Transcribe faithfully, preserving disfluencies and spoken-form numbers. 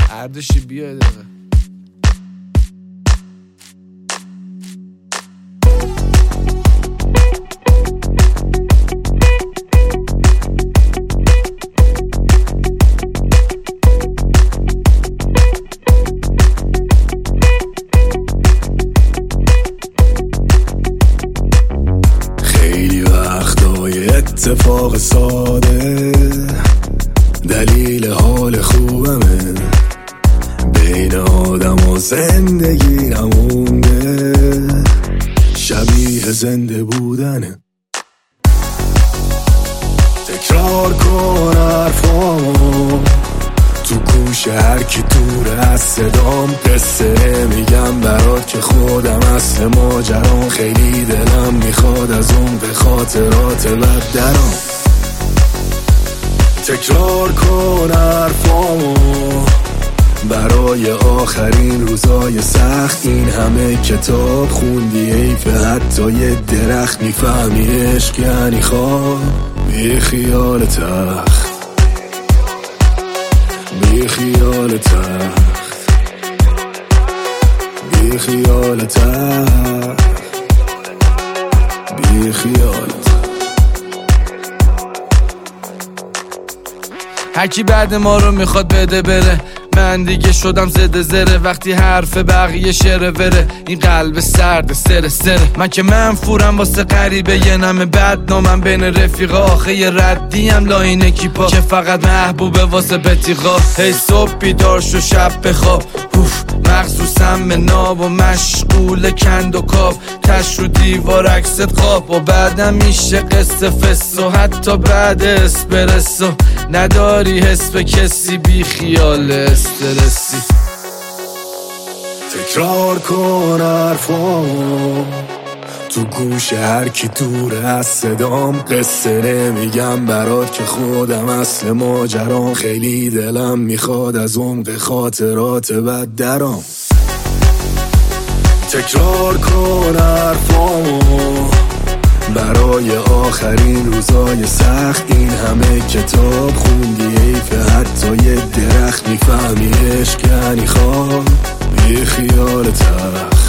اردشی بیا دقیقه. اتفاق ساده دلیل حال خوبمه، بین آدم و زندگی نمونده، شبیه زنده بودنه. تکرار کن حرفامو تو گوش هر کی دور از صدام، قصه میگم برات که خودم اصل ماجرام، خیلی دلم میخواد از اون به خاطرات بد درام. تکرار کن حرفامو برای آخرین روزای سخت، این همه کتاب خوندی حیف حتی یه درخت، میفهمی عشق یعنی خواب بی خیال تخت، بی خیال تخت، بی خیال تخت، بی خیال تخت. هرکی بعد ما رو میخواد بده بره، من دیگه شدم زده زره، وقتی حرف بقیه شره وره، این قلب سرد سره سره. من که منفورم واسه غریبه، یه نمه بدنامم بین رفیقا، آخه یه ردیم لاین اکیپا که فقط محبوبه واسه بتیقا. هی صبح بیدار شو شب بخواب، مخصوصم به ناب و مشغول کند و کاب، تش رو دیوار عکست خواب و بعدم میشه قصه فس و حتی بعد اسپرسو نداری حس به کسی، بی خیال استرسی. تکرار کن حرفامو تو گوش هر کی دور از صدام، قصه نمیگم برات که خودم اصل ماجرام، خیلی دلم میخواد از عمق خاطرات بد درام. تکرار کن حرفامو برای آخرین روزای سخت، این همه کتاب خوندی حیف حتی یه درخت، میفهمی عشق یعنی خواب بی خیال تخت،